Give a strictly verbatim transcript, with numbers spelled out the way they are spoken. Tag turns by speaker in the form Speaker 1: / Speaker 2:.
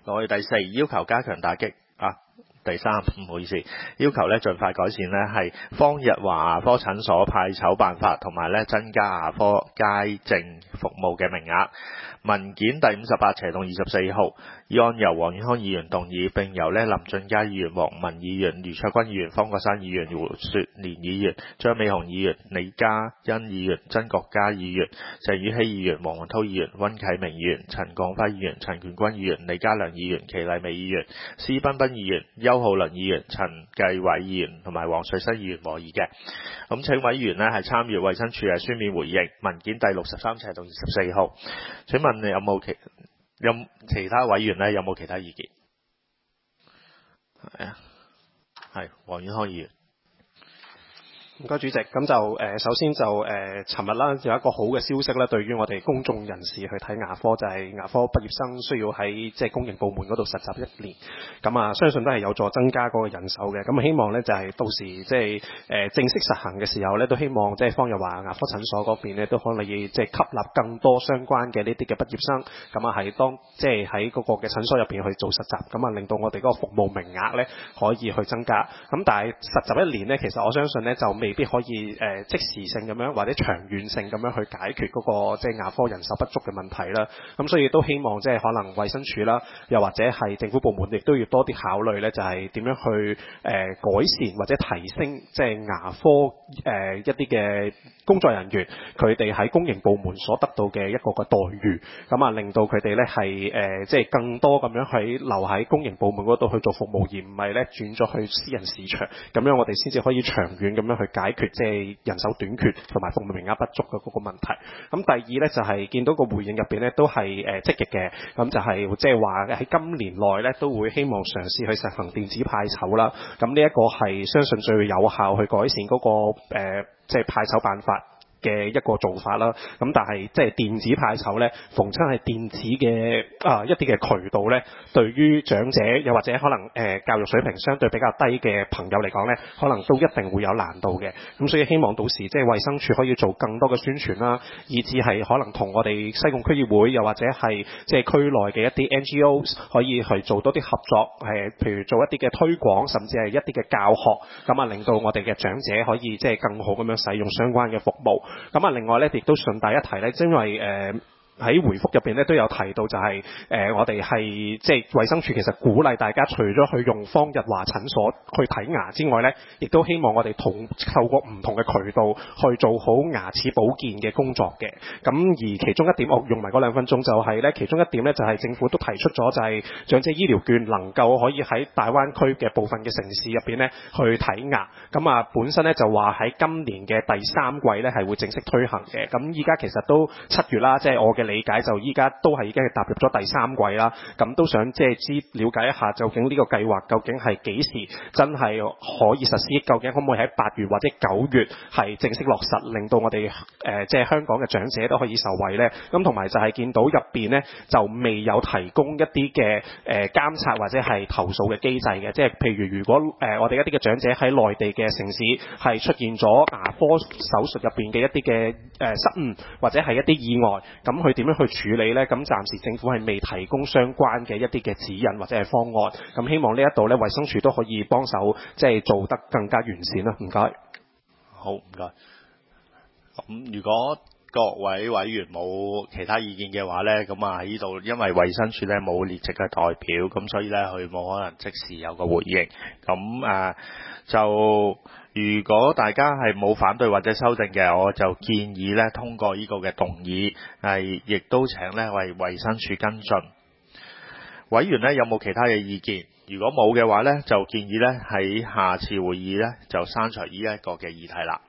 Speaker 1: 落去第四，要求加強打擊啊。第三，唔好意思，要求咧盡快改善咧係方日華牙科診所派籌辦法，同埋咧增加牙科街症服務嘅名額。文件第五十八斜動二十四號，議案由黃遠康議員動議，並由咧林俊嘉議員、黃文議員、余卓君議員、方國珊議員、胡雪蓮議員、張美雄議員、李嘉欣議員、曾國嘉議員、鄭宇希議員、黃宏滔議員、溫啟明議員、陳廣輝議員、陳權君議員、李家良議員、祁麗美議員、施彬彬議員、邱浩麟議員、陳繼偉議員同埋黃水新議員和議嘅。咁請委員呢係參閱衛生署嘅書面回應，文件第六十三斜動二十四號。請問你有冇其有其他委員呢？有冇其他意見？係啊，係黃遠康議員。
Speaker 2: 唔該主席，咁就誒、呃、首先就誒尋日啦有一個好嘅消息咧，對於我哋公眾人士去睇牙科，就係、是、牙科畢業生需要喺即係公營部門嗰度實習一年，咁啊相信都係有助增加嗰個人手嘅。咁希望咧就係、是、到時即係誒正式實行嘅時候咧，都希望即係方日華牙科診所嗰邊咧都可能要即係吸納更多相關嘅呢啲嘅畢業生，咁啊係當即係喺嗰個嘅診所入邊去做實習，咁啊令到我哋嗰個服務名額咧可以去增加。咁但係實習一年咧，其實我相信咧就未必可以誒、呃、即時性咁樣或者長遠性咁樣去解決嗰、那個即係牙科人手不足嘅問題啦。咁所以都希望即係可能衛生署啦，又或者係政府部門亦都要多啲考慮咧，就係、是、點樣去誒、呃、改善或者提升即係牙科誒、呃、一啲嘅工作人員佢哋喺公營部門所得到嘅一個個待遇，咁啊令到佢哋咧係誒即係更多咁樣喺留喺公營部門嗰度去做服務，而唔係咧轉咗去私人市場，咁樣我哋先至可以長遠咁樣去解決即係人手短缺同埋服務名額不足嘅嗰個問題。咁第二咧就係、是、見到個回應入邊咧都係誒積極嘅，咁就係即係話喺今年內咧都會希望嘗試去實行電子派籌啦。咁呢一個係相信最有效去改善嗰、那個誒即係派籌辦法嘅一個做法啦。咁但係即係電子派籌咧，逢親係電子嘅啊一啲嘅渠道咧，對於長者又或者可能誒、呃、教育水平相對比較低嘅朋友嚟講咧，可能都一定會有難度嘅。咁所以希望到時即係衛生署可以做更多嘅宣傳啦，以至係可能同我哋西貢區議會又或者係即係區內嘅一啲 N G O 可以去做多啲合作，誒譬如做一啲嘅推廣，甚至係一啲嘅教學，咁啊令到我哋嘅長者可以即係更好咁樣使用相關嘅服務。咁啊，另外咧，亦都順帶一提咧，因為誒。呃喺回覆入邊咧都有提到就係、是、誒、呃、我哋係即係衛生署其實鼓勵大家除咗去用方日華診所去睇牙之外咧，亦都希望我哋同透過唔同嘅渠道去做好牙齒保健嘅工作嘅。咁而其中一點我用埋嗰兩分鐘就係咧，其中一點咧就係政府都提出咗就係長者醫療券能夠可以喺大灣區嘅部分嘅城市入邊咧去睇牙。咁啊本身咧就話喺今年嘅第三季咧係會正式推行嘅。咁依家其實都七月啦，即係我嘅理解就依家都係已經係踏入咗第三季啦，咁都想即係知了解一下究竟呢個計劃究竟係幾時真係可以實施，究竟可唔可以喺八月或者九月係正式落實，令到我哋誒、呃、即係香港嘅長者都可以受惠呢？咁同埋就係見到入邊呢，就未有提供一啲嘅誒監察或者係投訴嘅機制嘅，即係譬如如果誒、呃、我哋一啲嘅長者喺內地嘅城市係出現咗牙科手術入邊嘅一啲嘅誒失誤或者係一啲意外，咁佢點樣去處理呢？咁暫時政府係未提供相關嘅一啲嘅指引或者係方案，咁希望呢一度呢，衛生署都可以幫手，即係做得更加完善啦。唔該。
Speaker 1: 好，唔該。咁如果各位委員冇其他意見嘅話呢，咁啊喺呢度，因為衛生署呢冇列席嘅代表，咁所以呢，佢冇可能即時有個回應。咁誒、呃、就。如果大家係冇反對或者修正嘅，我就建議咧通過呢個嘅動議，係亦都請咧為衛生署跟進。委員咧有冇其他嘅意見？如果冇嘅話咧，就建議咧喺下次會議咧就刪除呢一個嘅議題啦。